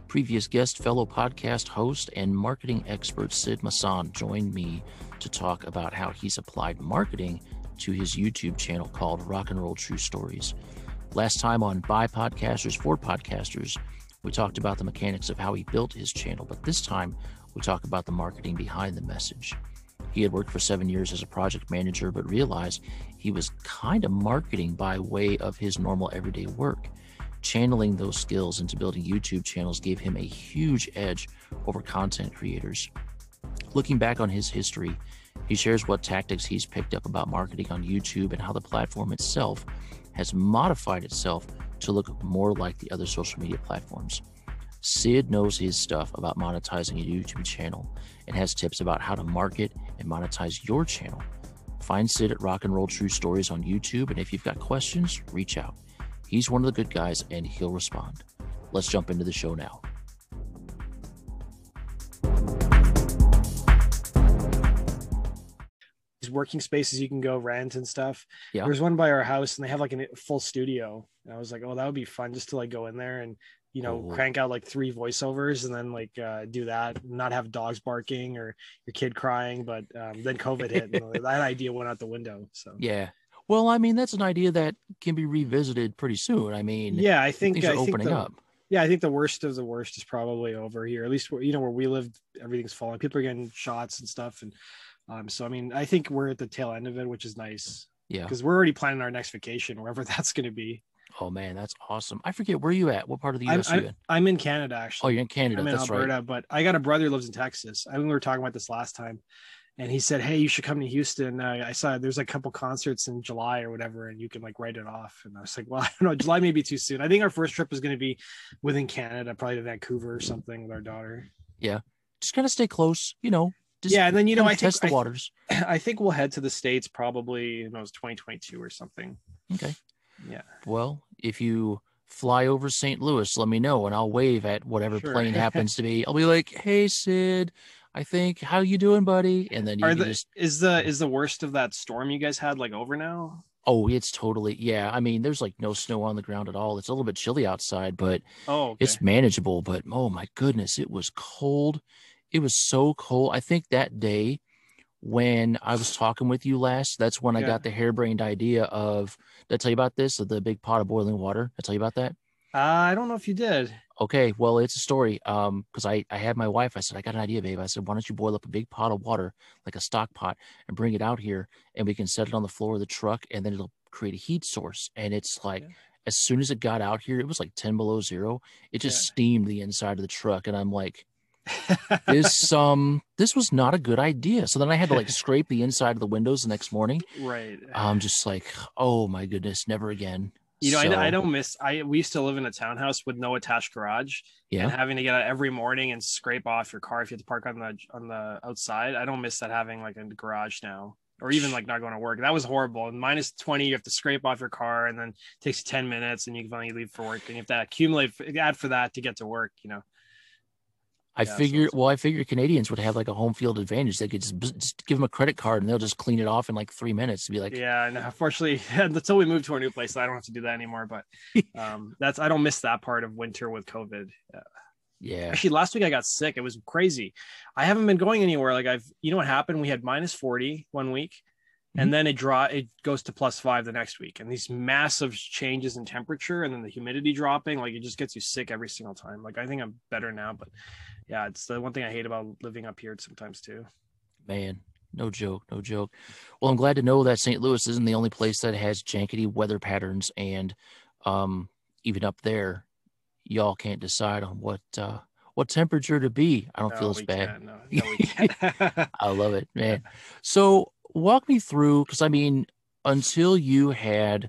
Previous guest, fellow podcast host, and marketing expert Sid Masson joined me to talk about how he's applied marketing to his YouTube channel called Rock and Roll True Stories. Last time on By Podcasters for Podcasters, we talked about the mechanics of how he built his channel, but this time we talk about the marketing behind the message. He had worked for 7 years as a project manager, but realized he was kind of marketing by way of his normal everyday work. Channeling those skills into building YouTube channels gave him a huge edge over content creators. Looking back on his history, he shares what tactics he's picked up about marketing on YouTube and how the platform itself has modified itself to look more like the other social media platforms. Sid knows his stuff about monetizing a YouTube channel and has tips about how to market and monetize your channel. Find Sid at Rock and Roll True Stories on YouTube, and if you've got questions, reach out. He's one of the good guys, and he'll respond. Let's jump into the show now. These working spaces you can go rent and stuff. Yeah. There's one by our house, and they have like a full studio. And I was like, oh, that would be fun just to like go in there and, you know, crank out like 3 voiceovers and then like do that, not have dogs barking or your kid crying. But then COVID hit, and that idea went out the window. So yeah. Well, I mean, that's an idea that can be revisited pretty soon. I mean, yeah, I think things are opening up. Yeah, I think the worst of the worst is probably over here. At least, you know, where we live, everything's falling. People are getting shots and stuff. And so, I mean, I think we're at the tail end of it, which is nice. Yeah. Because we're already planning our next vacation, wherever that's going to be. Oh, man, that's awesome. I forget, where are you at? What part of the U.S. are you in? I'm in Canada, actually. Oh, you're in Canada. I'm in that's Alberta, right. But I got a brother who lives in Texas. I think we were talking about this last time. And he said, hey, you should come to Houston. I saw there's like a couple concerts in July or whatever, and you can like write it off. And I was like, well, I don't know. July may be too soon. I think our first trip is going to be within Canada, probably to Vancouver or something with our daughter. Yeah. Just kind of stay close, you know. Yeah. And then, you know, I test the waters. I think we'll head to the States probably, you know, it's 2022 or something. Okay. Yeah. Well, if you fly over St. Louis, let me know, and I'll wave at whatever plane happens to be. I'll be like, hey, Sid, I think, how you doing, buddy? And then is the worst of that storm you guys had like over now? Oh, it's totally, yeah. I mean, there's like no snow on the ground at all. It's a little bit chilly outside, but it's manageable. But oh my goodness, it was cold. It was so cold. I think that day when I was talking with you last, that's when I got the harebrained idea of, did I tell you about this? Of the big pot of boiling water? Did I tell you about that? I don't know if you did. Okay, well, it's a story. Because I had my wife, I said, I got an idea, babe. I said, why don't you boil up a big pot of water, like a stock pot, and bring it out here, and we can set it on the floor of the truck, and then it'll create a heat source. And it's like, as soon as it got out here, it was like 10 below zero. It just steamed the inside of the truck, and I'm like, this was not a good idea. So then I had to like scrape the inside of the windows the next morning. Right. I'm just like, oh my goodness, never again. You know, I don't miss. We used to live in a townhouse with no attached garage, and having to get out every morning and scrape off your car if you have to park on the outside. I don't miss that, having like a garage now, or even like not going to work. That was horrible. And minus 20, you have to scrape off your car, and then it takes you 10 minutes, and you can finally leave for work, and you have to add for that to get to work. You know. I figured Canadians would have like a home field advantage. They could just give them a credit card and they'll just clean it off in like 3 minutes to be like, yeah. And unfortunately, until we move to our new place, I don't have to do that anymore. But I don't miss that part of winter with COVID. Yeah. Actually, last week I got sick. It was crazy. I haven't been going anywhere. Like you know what happened? We had minus 40 one week, and then it goes to plus 5 the next week. And these massive changes in temperature, and then the humidity dropping, like it just gets you sick every single time. Like I think I'm better now, but yeah, it's the one thing I hate about living up here sometimes too. Man, no joke. Well, I'm glad to know that St. Louis isn't the only place that has jankety weather patterns, and even up there, y'all can't decide on what temperature to be. I don't feel as bad. No, we can't. I love it, man. So walk me through, because I mean, until you had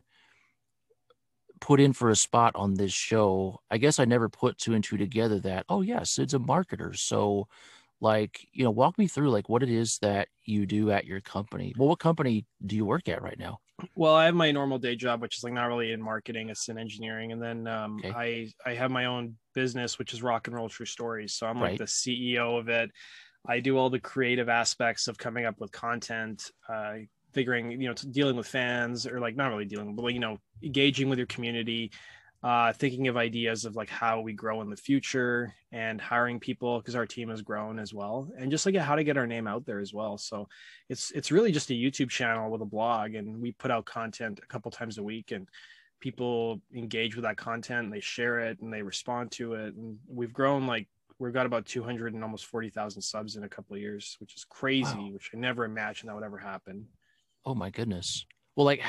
put in for a spot on this show, I guess I never put 2 and 2 together that, oh yeah, Sid's a marketer. So like, you know, walk me through like what it is that you do at your company. Well, what company do you work at right now? Well, I have my normal day job, which is like not really in marketing, it's in engineering. And then I have my own business, which is Rock and Roll True Stories. So I'm like the CEO of it. I do all the creative aspects of coming up with content, figuring, you know, dealing with fans, or like not really dealing, but, you know, engaging with your community, thinking of ideas of like how we grow in the future and hiring people because our team has grown as well, and just like how to get our name out there as well. So it's really just a YouTube channel with a blog, and we put out content a couple times a week, and people engage with that content and they share it and they respond to it. And we've grown, like we've got about 200 and almost 40,000 subs in a couple of years, which is crazy. Wow. Which I never imagined that would ever happen. Oh my goodness. Well, like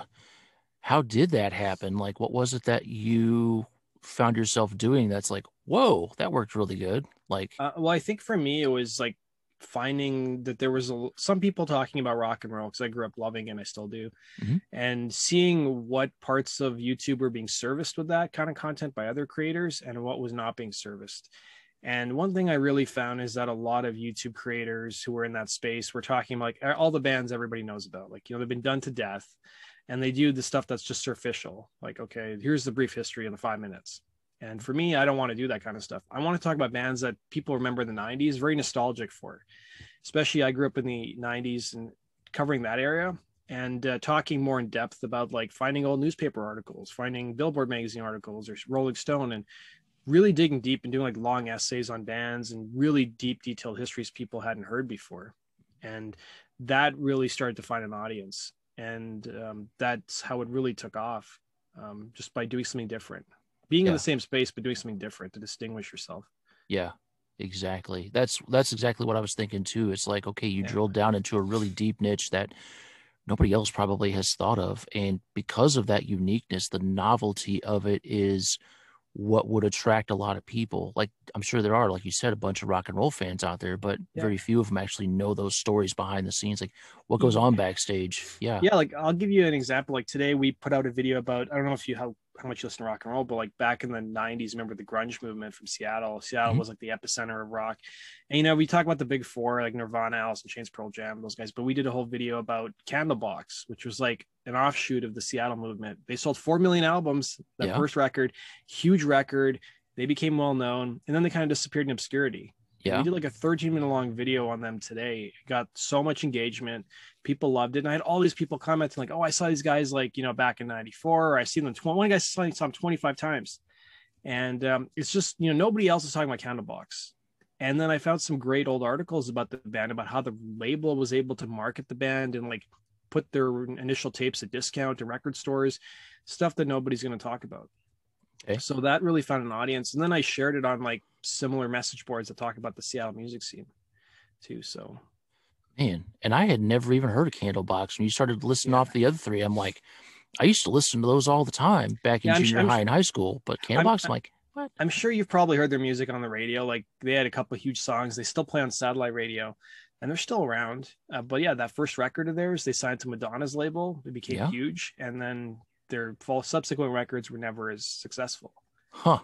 how did that happen? Like, what was it that you found yourself doing that's like, whoa, that worked really good? Like, well, I think for me, it was like finding that there was some people talking about rock and roll because I grew up loving it and I still do. Mm-hmm. And seeing what parts of YouTube were being serviced with that kind of content by other creators and what was not being serviced. And one thing I really found is that a lot of YouTube creators who were in that space were talking about like all the bands everybody knows about, like, you know, they've been done to death, and they do the stuff that's just superficial. Like, okay, here's the brief history in the 5 minutes. And for me, I don't want to do that kind of stuff. I want to talk about bands that people remember in the 90s, very nostalgic for. Especially I grew up in the 90s and covering that area, and talking more in depth about like finding old newspaper articles, finding Billboard magazine articles or Rolling Stone, and really digging deep and doing like long essays on bands and really deep, detailed histories people hadn't heard before. And that really started to find an audience. And that's how it really took off, just by doing something different, being in the same space, but doing something different to distinguish yourself. Yeah, exactly. That's exactly what I was thinking too. It's like, okay, you drilled down into a really deep niche that nobody else probably has thought of. And because of that uniqueness, the novelty of it is what would attract a lot of people. Like, I'm sure there are, like you said, a bunch of rock and roll fans out there, but very few of them actually know those stories behind the scenes, like what goes on backstage. Yeah. Like I'll give you an example. Like today we put out a video about, I don't know if you how much you listen to rock and roll, but like back in the 90s, remember the grunge movement from Seattle? Seattle was like the epicenter of rock. And, you know, we talk about the big four, like Nirvana, Alice in Chains, Pearl Jam, those guys, but we did a whole video about Candlebox, which was like an offshoot of the Seattle movement. They sold 4 million albums, that first record, huge record. They became well known, and then they kind of disappeared in obscurity. We did like a 13-minute long video on them today. It got so much engagement. People loved it. And I had all these people commenting like, oh, I saw these guys like, you know, back in 94, or I seen them. One guy saw them 25 times. And it's just, you know, nobody else is talking about Candlebox. And then I found some great old articles about the band, about how the label was able to market the band and like put their initial tapes at discount to record stores, stuff that nobody's going to talk about. Okay. So that really found an audience. And then I shared it on like similar message boards that talk about the Seattle music scene too. So, man, and I had never even heard of Candlebox. When you started listing off the other three, I'm like, I used to listen to those all the time back in junior high and high school, but Candlebox, I'm like, what? I'm sure you've probably heard their music on the radio. Like they had a couple of huge songs. They still play on satellite radio and they're still around. But yeah, that first record of theirs, they signed to Madonna's label. It became huge. And then their subsequent records were never as successful. Huh,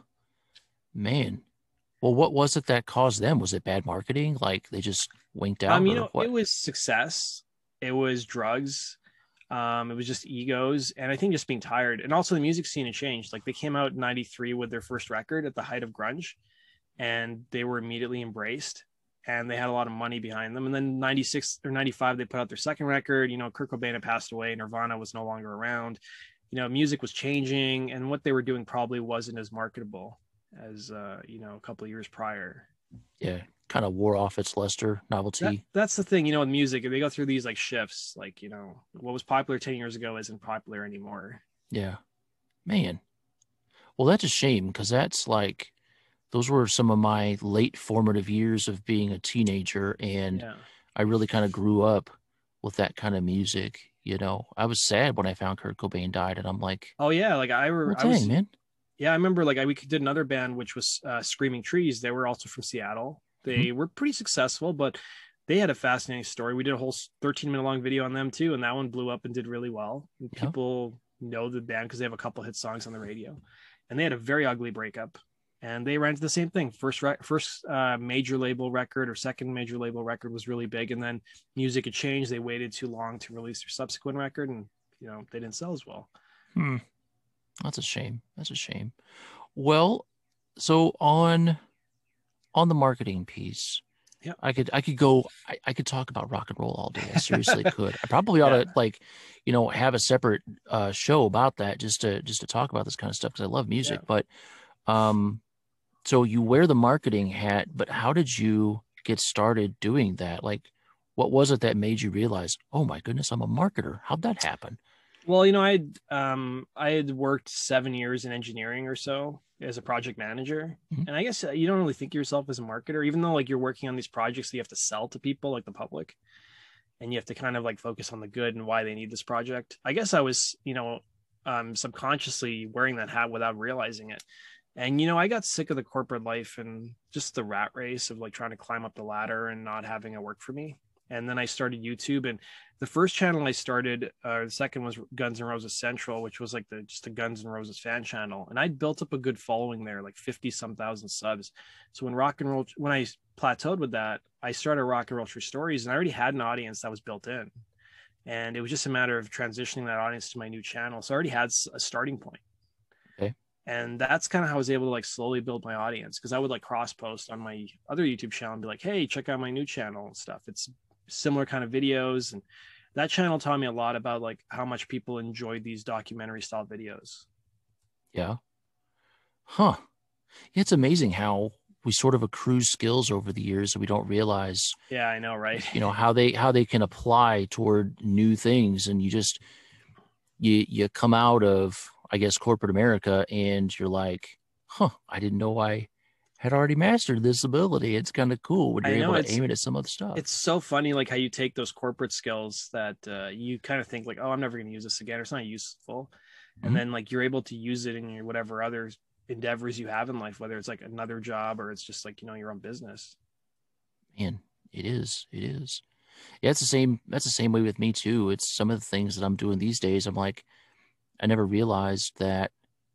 man. Well, what was it that caused them? Was it bad marketing? Like they just winked out? You know, it was success. It was drugs. It was just egos. And I think just being tired. And also the music scene had changed. Like they came out in 93 with their first record at the height of grunge, and they were immediately embraced, and they had a lot of money behind them. And then 96 or 95, they put out their second record. You know, Kurt Cobain had passed away. Nirvana was no longer around. You know, music was changing, and what they were doing probably wasn't as marketable as, you know, a couple of years prior. Yeah. Kind of wore off its luster, novelty. That's the thing, you know, with music, they go through these like shifts, like, you know, what was popular 10 years ago isn't popular anymore. Yeah, man. Well, that's a shame, because that's like, those were some of my late formative years of being a teenager. And I really kind of grew up with that kind of music. You know, I was sad when I found Kurt Cobain died, and I'm like, oh yeah. Like I remember like we did another band, which was Screaming Trees. They were also from Seattle. They were pretty successful, but they had a fascinating story. We did a whole 13-minute long video on them too, and that one blew up and did really well. And people know the band because they have a couple hit songs on the radio, and they had a very ugly breakup. And they ran into the same thing. First major label record or second major label record was really big, and then music had changed. They waited too long to release their subsequent record, and you know they didn't sell as well. That's a shame. Well, so on the marketing piece, Yeah. I could talk about rock and roll all day. I seriously could. I probably ought to have a separate show about that just to talk about this kind of stuff because I love music. Yeah. But so you wear the marketing hat, but how did you get started doing that? Like, what was it that made you realize, oh my goodness, I'm a marketer? How'd that happen? Well, I had worked 7 years in engineering or so as a project manager, Mhm. and I guess you don't really think of yourself as a marketer, even though like you're working on these projects that you have to sell to people, like the public, and you have to kind of like focus on the good and why they need this project. I guess I was, subconsciously wearing that hat without realizing it. And I got sick of the corporate life and just the rat race of like trying to climb up the ladder and not having it work for me. And then I started YouTube, and the first channel I started, the second was Guns N' Roses Central, which was like just a Guns N' Roses fan channel, and I'd built up a good following there, like 50 some thousand subs. So when I plateaued with that, I started Rock and Roll True Stories, and I already had an audience that was built in, and it was just a matter of transitioning that audience to my new channel. So I already had a starting point. Okay. And that's kind of how I was able to like slowly build my audience, because I would like cross post on my other YouTube channel and be like, hey, check out my new channel and stuff. It's similar kind of videos, and that channel taught me a lot about like how much people enjoyed these documentary style videos. Yeah. Huh. It's amazing how we sort of accrue skills over the years that we don't realize, Yeah, I know, right? how they can apply toward new things. And you come out of, I guess, corporate America and you're like, huh, I didn't know I had already mastered this ability. It's kind of cool when you're able to aim it at some other stuff. It's so funny, like how you take those corporate skills that you kind of think like, oh, I'm never going to use this again, or it's not useful. And then like you're able to use it in your whatever other endeavors you have in life, whether it's like another job or it's just like, your own business. Man, it is. Yeah, it's the same. That's the same way with me too. It's some of the things that I'm doing these days. I'm like, I never realized that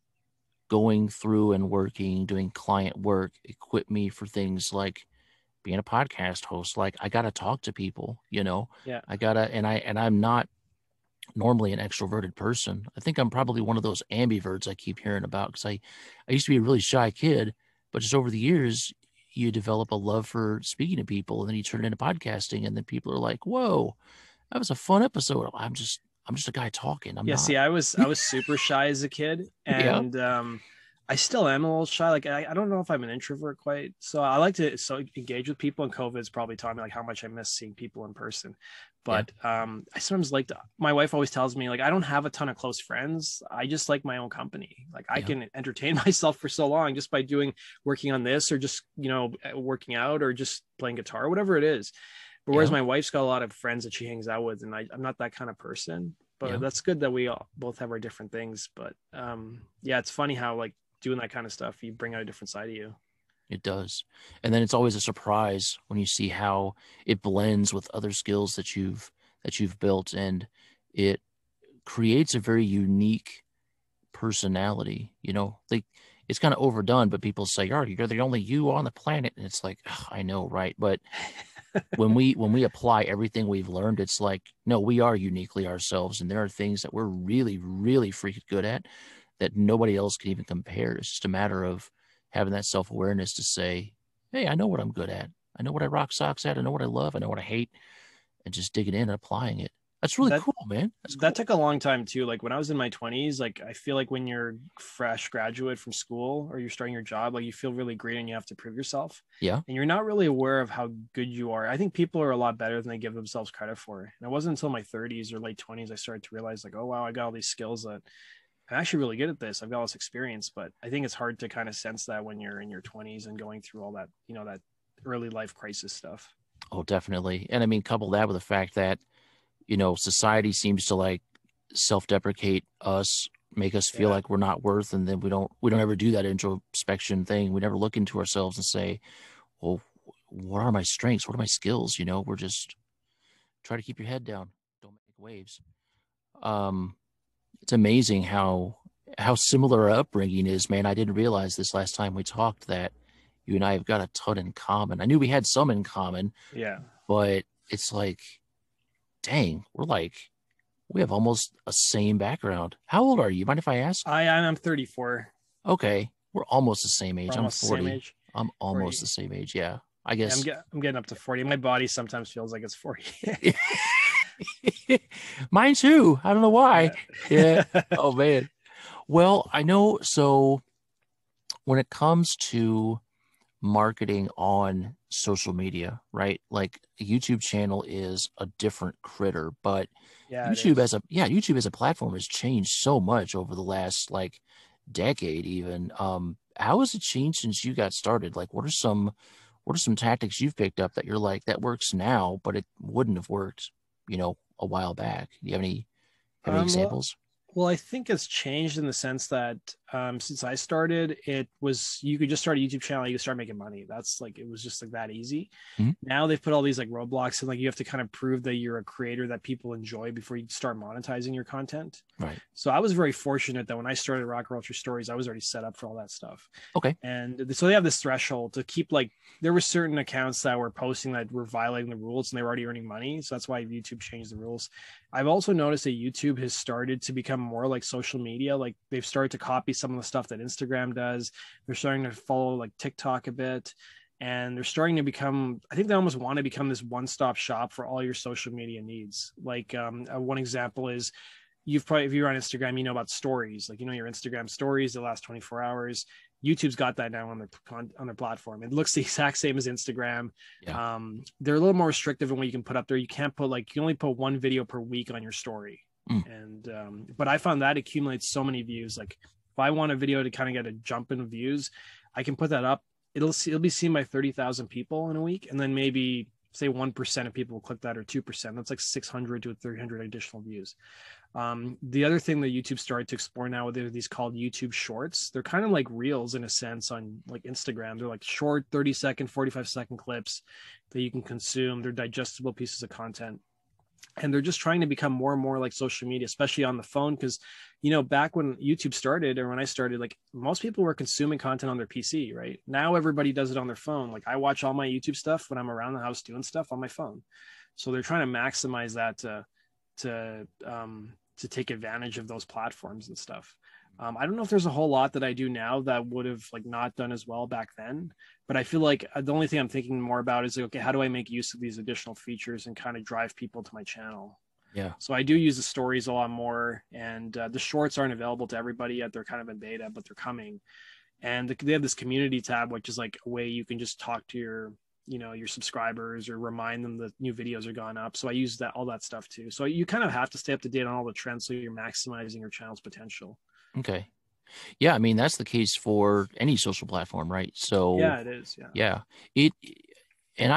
going through and doing client work equipped me for things like being a podcast host. Like I got to talk to people, Yeah. and I'm not normally an extroverted person. I think I'm probably one of those ambiverts I keep hearing about, because I used to be a really shy kid, but just over the years, you develop a love for speaking to people, and then you turn it into podcasting, and then people are like, whoa, that was a fun episode. I'm just a guy talking. I'm not. See, I was super shy as a kid, Yeah. and I still am a little shy. Like I don't know if I'm an introvert quite. So I like to engage with people, and COVID's probably taught me like how much I miss seeing people in person. But I sometimes my wife always tells me like I don't have a ton of close friends. I just like my own company. Like I can entertain myself for so long just by working on this, or just working out, or just playing guitar, whatever it is. But whereas my wife's got a lot of friends that she hangs out with, and I'm not that kind of person. But that's good that we both have our different things. But it's funny how like doing that kind of stuff, you bring out a different side of you. It does. And then it's always a surprise when you see how it blends with other skills that you've built, and it creates a very unique personality. Like it's kind of overdone, but people say, "Oh, you're the only you on the planet," and it's like, I know, right? But when we apply everything we've learned, it's like, no, we are uniquely ourselves, and there are things that we're really, really freaking good at that nobody else can even compare. It's just a matter of having that self-awareness to say, hey, I know what I'm good at. I know what I rock socks at. I know what I love. I know what I hate, and just digging in and applying it. That's really cool, man. That took a long time too. Like when I was in my 20s, like I feel like when you're fresh graduate from school or you're starting your job, like you feel really great and you have to prove yourself. Yeah. And you're not really aware of how good you are. I think people are a lot better than they give themselves credit for. And it wasn't until my 30s or late 20s I started to realize like, oh wow, I got all these skills that I'm actually really good at this. I've got all this experience, but I think it's hard to kind of sense that when you're in your 20s and going through all that, that early life crisis stuff. Oh, definitely. And I mean, couple that with the fact that society seems to like self-deprecate us, make us feel like we're not worth, and then we don't ever do that introspection thing. We never look into ourselves and say, well, what are my strengths? What are my skills? We're just try to keep your head down. Don't make waves. It's amazing how similar our upbringing is, man. I didn't realize this last time we talked that you and I have got a ton in common. I knew we had some in common. Yeah. But it's like, dang, we have almost a same background. How old are you? Mind if I ask? I'm 34. Okay. We're almost the same age. I'm 40. Age. I'm almost 40. The same age. Yeah. I Yeah, guess. I'm getting up to 40. My body sometimes feels like it's 40. Mine too. I don't know why. Yeah. Yeah. Oh man. Well, I know. So when it comes to marketing on social media, right? Like a YouTube channel is a different critter, but Yeah, it is. YouTube as a platform has changed so much over the last like decade even. How has it changed since you got started? Like what are some tactics you've picked up that you're like that works now, but it wouldn't have worked, a while back? Do you have any Well, examples? Well, I think it's changed in the sense that since I started, it was you could just start a YouTube channel, you could start making money. That's like it was just like that easy. Mhm. Now they've put all these like roadblocks and like you have to kind of prove that you're a creator that people enjoy before you start monetizing your content. Right. So I was very fortunate that when I started Rock and Roll True Stories, I was already set up for all that stuff. Okay. And so they have this threshold to keep like there were certain accounts that were posting that were violating the rules and they were already earning money. So that's why YouTube changed the rules. I've also noticed that YouTube has started to become more like social media. Like they've started to copy some of the stuff that Instagram does. They're starting to follow like TikTok a bit. And they're starting to become, I think they almost want to become this one-stop shop for all your social media needs. Like one example is you've probably, if you're on Instagram, you know about stories, like, your Instagram stories, the last 24 hours. YouTube's got that now on their platform. It looks the exact same as Instagram. Yeah. They're a little more restrictive in what you can put up there. You can't put you can only put one video per week on your story. Mm. And but I found that accumulates so many views. Like if I want a video to kind of get a jump in views, I can put that up. It'll be seen by 30,000 people in a week, and then maybe say 1% of people will click that, or 2%. That's like 600 to 300 additional views. The other thing that YouTube started to explore now, there are these called YouTube Shorts. They're kind of like reels in a sense on like Instagram. They're like short 30-second, 45-second clips that you can consume. They're digestible pieces of content. And they're just trying to become more and more like social media, especially on the phone. Because, back when YouTube started or when I started, like most people were consuming content on their PC, right? Now everybody does it on their phone. Like I watch all my YouTube stuff when I'm around the house doing stuff on my phone. So they're trying to maximize that to take advantage of those platforms and stuff. I don't know if there's a whole lot that I do now that would have like not done as well back then, but I feel like the only thing I'm thinking more about is like, okay, how do I make use of these additional features and kind of drive people to my channel? Yeah. So I do use the stories a lot more, and the shorts aren't available to everybody yet. They're kind of in beta, but they're coming. And they have this community tab, which is like a way you can just talk to your subscribers or remind them that new videos are gone up. So I use all that stuff too. So you kind of have to stay up to date on all the trends so you're maximizing your channel's potential. Okay. Yeah, I mean that's the case for any social platform, right? So Yeah, it is. Yeah. yeah. It and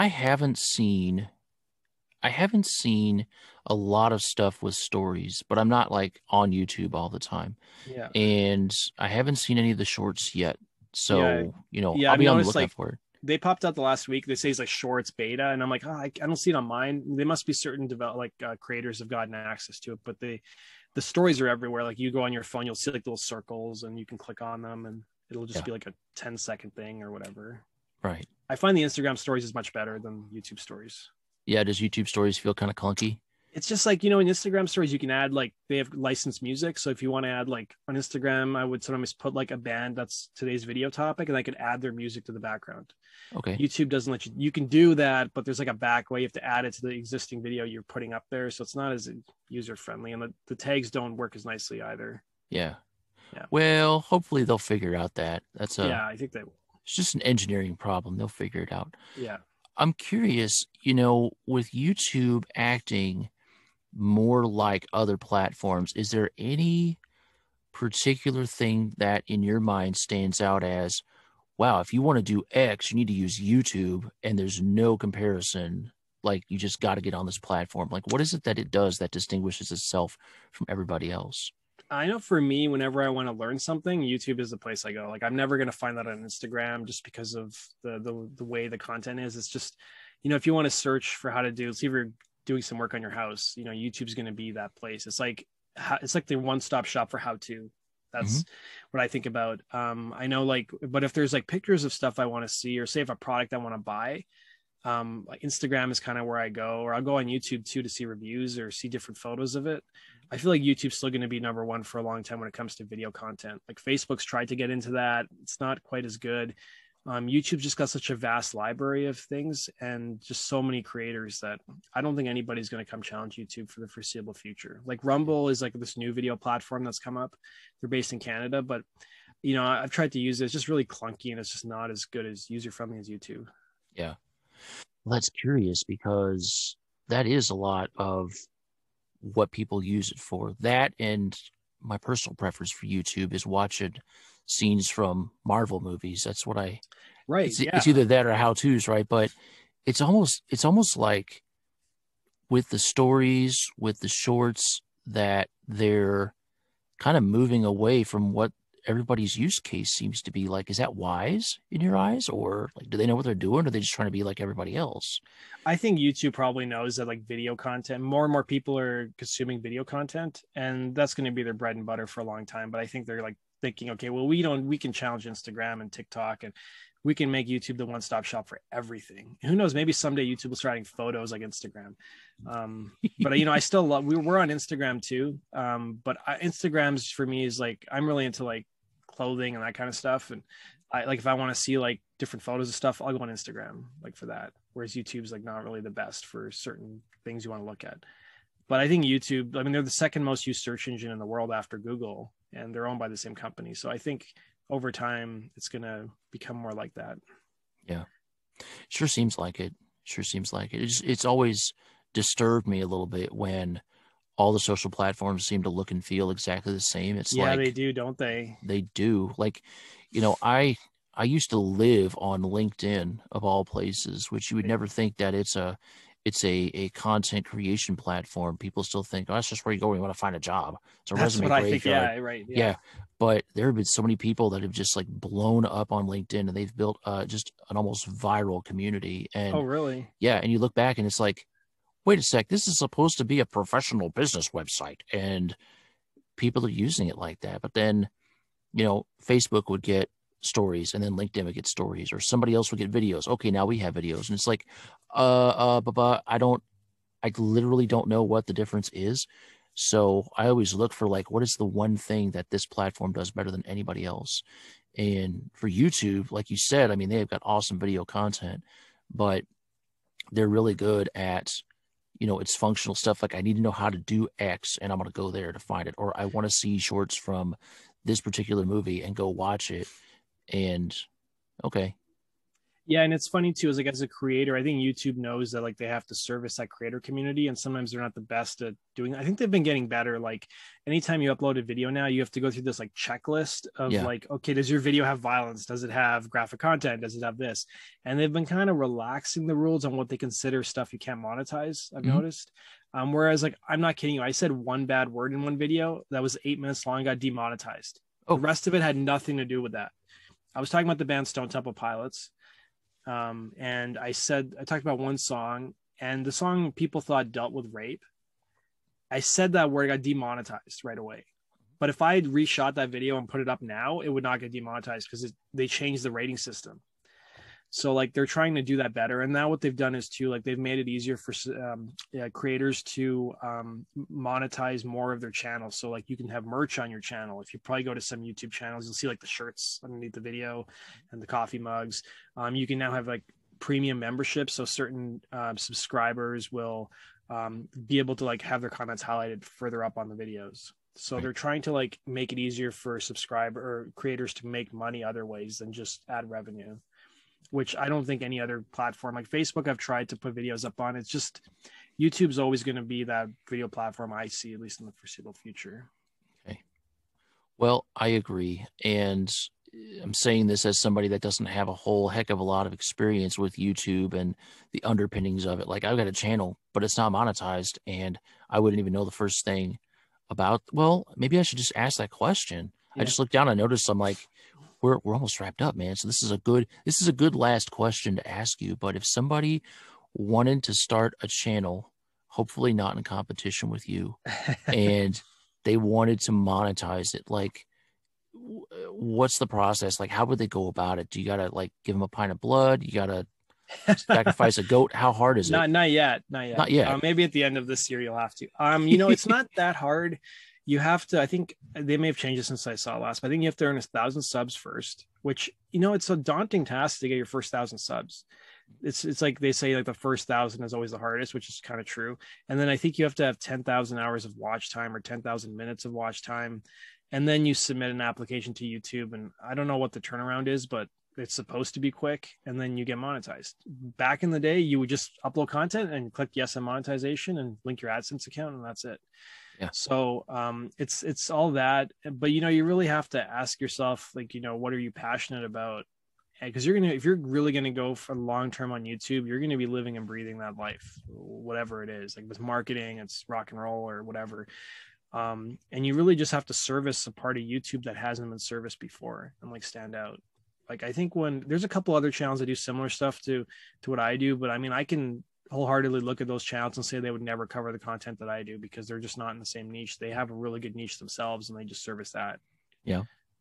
I haven't seen a lot of stuff with stories, but I'm not like on YouTube all the time. Yeah. And I haven't seen any of the shorts yet. Yeah. So, Yeah. I'll I've be on the noticed lookout like for it. they popped out the last week. They say it's like shorts beta. And I'm like, I don't see it on mine. They must be certain creators have gotten access to it, but the stories are everywhere. Like you go on your phone, you'll see like little circles and you can click on them and it'll just Yeah. be like a 10-second thing or whatever. Right. I find the Instagram stories is much better than YouTube stories. Yeah, does YouTube stories feel kind of clunky? It's just like, in Instagram stories, you can add like they have licensed music. So if you want to add like on Instagram, I would sometimes put like a band that's today's video topic and I could add their music to the background. Okay. YouTube doesn't let you can do that, but there's like a back way you have to add it to the existing video you're putting up there. So it's not as user friendly and the tags don't work as nicely either. Yeah. Yeah. Well, hopefully they'll figure out that. Yeah, I think they will. It's just an engineering problem. They'll figure it out. Yeah. I'm curious, with YouTube acting more like other platforms, is there any particular thing that in your mind stands out as, wow, if you want to do X, you need to use YouTube and there's no comparison? Like you just got to get on this platform. Like what is it that it does that distinguishes itself from everybody else? I know for me, whenever I want to learn something, YouTube is the place I go. Like I'm never going to find that on Instagram just because of the way the content is. It's just, if you want to search for how to do, let's see if you're doing some work on your house, YouTube's going to be that place. It's like the one-stop shop for how to. That's what I think about. I know but if there's like pictures of stuff I want to see, or say if a product I want to buy, like Instagram is kind of where I go, or I'll go on YouTube too to see reviews or see different photos of it. I feel like YouTube's still going to be number one for a long time when it comes to video content. Like Facebook's tried to get into that. It's not quite as good. YouTube's just got such a vast library of things and just so many creators that I don't think anybody's going to come challenge YouTube for the foreseeable future. Like Rumble is like this new video platform that's come up. They're based in Canada, but you know, I've tried to use it. It's just really clunky and it's just not as good as user friendly as YouTube. Yeah. Well, that's curious because that is a lot of what people use it for. That, and my personal preference for YouTube is watching scenes from Marvel movies. That's what it's either that or how-tos, right? But it's almost like with the stories, with the shorts, that they're kind of moving away from what everybody's use case seems to be. Like, is that wise in your eyes, or like, do they know what they're doing, or are they just trying to be like everybody else? I think YouTube probably knows that like video content, more and more people are consuming video content, and that's going to be their bread and butter for a long time. But I think they're like thinking, okay, well, we can challenge Instagram and TikTok, and we can make YouTube the one-stop shop for everything. Who knows? Maybe someday YouTube will start adding photos like Instagram. But you know, I still love. We're on Instagram too. But Instagram's for me is like, I'm really into like clothing and that kind of stuff, and I like, if I want to see like different photos of stuff, I'll go on Instagram like for that. Whereas YouTube's like not really the best for certain things you want to look at. But I think YouTube, I mean, they're the second most used search engine in the world after Google, and they're owned by the same company. So I think over time it's going to become more like that. Yeah, sure seems like it. It's always disturbed me a little bit when all the social platforms seem to look and feel exactly the same. It's like, they do, don't they? They do. Like, you know, I used to live on LinkedIn of all places, which you would never think that it's a content creation platform. People still think, oh, that's just where you go when you want to find a job. It's a resume graveyard. Yeah, right. Yeah. But there have been so many people that have just like blown up on LinkedIn, and they've built just an almost viral community. And oh, really? Yeah. And you look back and it's like, wait a sec, this is supposed to be a professional business website, and people are using it like that. But then, you know, Facebook would get stories, and then LinkedIn would get stories, or somebody else would get videos. Okay, now we have videos. And it's like, I literally don't know what the difference is. So I always look for like, what is the one thing that this platform does better than anybody else? And for YouTube, like you said, I mean, they've got awesome video content, but they're really good at, you know, it's functional stuff. Like, I need to know how to do X, and I'm going to go there to find it. Or I want to see shorts from this particular movie and go watch it. And okay. Yeah, and it's funny too, is like, as a creator, I think YouTube knows that like they have to service that creator community, and sometimes they're not the best at doing it. I think they've been getting better. Like, anytime you upload a video now, you have to go through this like checklist of like, okay, does your video have violence? Does it have graphic content? Does it have this? And they've been kind of relaxing the rules on what they consider stuff you can't monetize, I've noticed. Whereas like, I'm not kidding you, I said one bad word in one video that was 8 minutes long, got demonetized. The rest of it had nothing to do with that. I was talking about the band Stone Temple Pilots. And I talked about one song, and the song people thought dealt with rape. I said that word, got demonetized right away. But if I had reshot that video and put it up now, it would not get demonetized because they changed the rating system. So like, they're trying to do that better. And now what they've done is too, like, they've made it easier for creators to monetize more of their channels. So like, you can have merch on your channel. If you probably go to some YouTube channels, you'll see like the shirts underneath the video and the coffee mugs. You can now have like premium memberships. So certain subscribers will be able to like have their comments highlighted further up on the videos. So they're trying to like make it easier for subscriber or creators to make money other ways than just ad revenue, which I don't think any other platform like Facebook I've tried to put videos up on. It's just, YouTube's always going to be that video platform I see, at least in the foreseeable future. Okay. Well, I agree. And I'm saying this as somebody that doesn't have a whole heck of a lot of experience with YouTube and the underpinnings of it. Like, I've got a channel, but it's not monetized, and I wouldn't even know the first thing about, well, maybe I should just ask that question. Yeah. I just looked down and noticed, I'm like, we're almost wrapped up, man. So this is a good last question to ask you. But if somebody wanted to start a channel, hopefully not in competition with you, and they wanted to monetize it, like, what's the process? Like, how would they go about it? Do you gotta like give them a pint of blood? You gotta sacrifice a goat? How hard is it? Not yet. Maybe at the end of this year you'll have to. You know, it's not that hard. You have to, I think they may have changed it since I saw last, but I think you have to earn 1,000 subs first, which, it's a daunting task to get your first 1,000 subs. It's like they say, like the first 1,000 is always the hardest, which is kind of true. And then I think you have to have 10,000 hours of watch time or 10,000 minutes of watch time. And then you submit an application to YouTube. And I don't know what the turnaround is, but it's supposed to be quick, and then you get monetized. Back in the day, you would just upload content and click yes on monetization and link your AdSense account, and that's it. Yeah. So it's all that, but you really have to ask yourself, like, what are you passionate about? Because if you're really gonna go for long term on YouTube, you're gonna be living and breathing that life, whatever it is. Like with marketing, it's rock and roll or whatever. And you really just have to service a part of YouTube that hasn't been serviced before and like stand out. Like, I think when there's a couple other channels that do similar stuff to what I do, but I mean, I can wholeheartedly look at those channels and say they would never cover the content that I do because they're just not in the same niche. They have a really good niche themselves and they just service that. Yeah.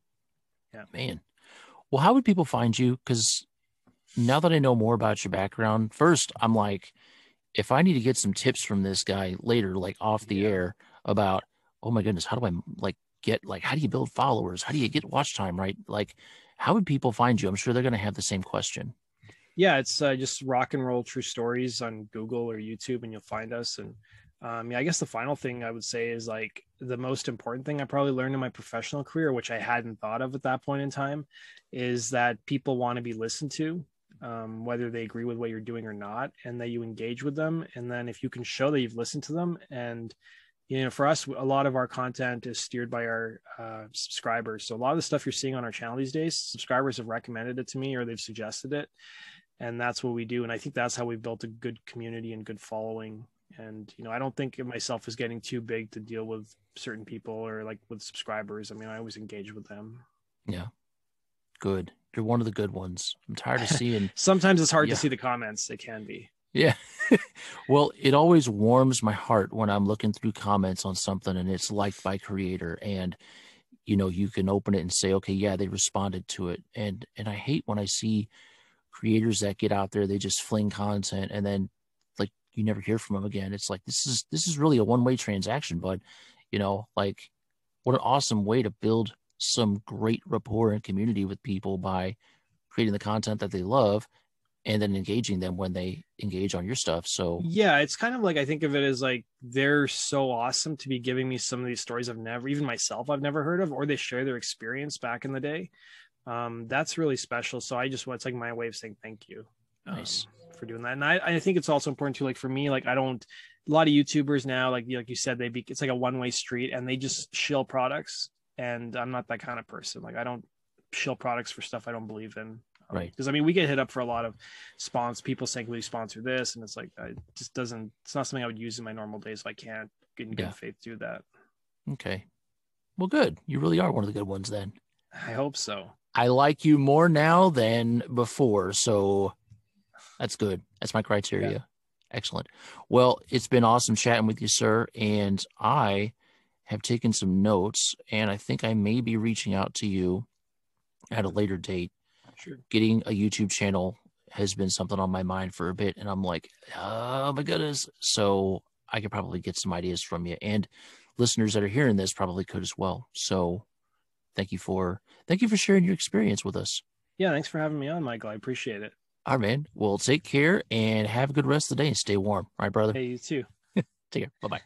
Man. Well, how would people find you? Because now that I know more about your background, first, I'm like, if I need to get some tips from this guy later, like off the air about, oh my goodness, how do I how do you build followers? How do you get watch time, right? Like, how would people find you? I'm sure they're going to have the same question. Yeah, it's just Rock and Roll True Stories on Google or YouTube, and you'll find us. And I guess the final thing I would say is like the most important thing I probably learned in my professional career, which I hadn't thought of at that point in time, is that people want to be listened to, whether they agree with what you're doing or not, and that you engage with them. And then if you can show that you've listened to them, and for us, a lot of our content is steered by our subscribers. So a lot of the stuff you're seeing on our channel these days, subscribers have recommended it to me or they've suggested it. And that's what we do. And I think that's how we've built a good community and good following. And, I don't think of myself as getting too big to deal with certain people or like with subscribers. I mean, I always engage with them. Yeah. Good. You're one of the good ones. I'm tired of seeing. Sometimes it's hard to see the comments. It can be. Yeah. Well, it always warms my heart when I'm looking through comments on something and it's liked by creator, and you can open it and say, okay, yeah, they responded to it. And I hate when I see creators that get out there, they just fling content and then like you never hear from them again. It's like, this is really a one-way transaction, but like what an awesome way to build some great rapport and community with people by creating the content that they love and then engaging them when they engage on your stuff. So yeah, it's kind of like, I think of it as like, they're so awesome to be giving me some of these stories I've never heard of, or they share their experience back in the day. That's really special. So it's like my way of saying thank you. Nice. For doing that. And I think it's also important too, like for me, like a lot of YouTubers now, like you said, it's like a one-way street and they just shill products. And I'm not that kind of person. Like I don't shill products for stuff I don't believe in. Right. Because I mean, we get hit up for a lot of people saying, will you sponsor this? And it's like, it's not something I would use in my normal days. So I can't in good faith do that. Okay. Well, good. You really are one of the good ones then. I hope so. I like you more now than before. So that's good. That's my criteria. Yeah. Excellent. Well, it's been awesome chatting with you, sir. And I have taken some notes, and I think I may be reaching out to you at a later date. Sure. Getting a YouTube channel has been something on my mind for a bit, and I'm like, oh my goodness. So I could probably get some ideas from you, and listeners that are hearing this probably could as well. So thank you for sharing your experience with us. Yeah, thanks for having me on, Michael. I appreciate it. All right, man. Well, take care and have a good rest of the day and stay warm. All right, brother. Hey, you too. Take care. Bye-bye.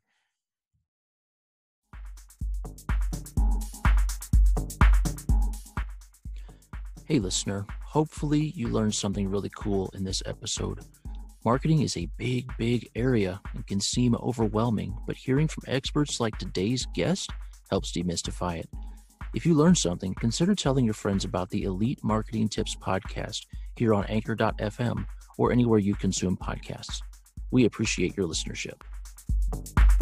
Hey, listener. Hopefully you learned something really cool in this episode. Marketing is a big, big area and can seem overwhelming, but hearing from experts like today's guest helps demystify it. If you learned something, consider telling your friends about the Elite Marketing Tips podcast here on Anchor.fm or anywhere you consume podcasts. We appreciate your listenership.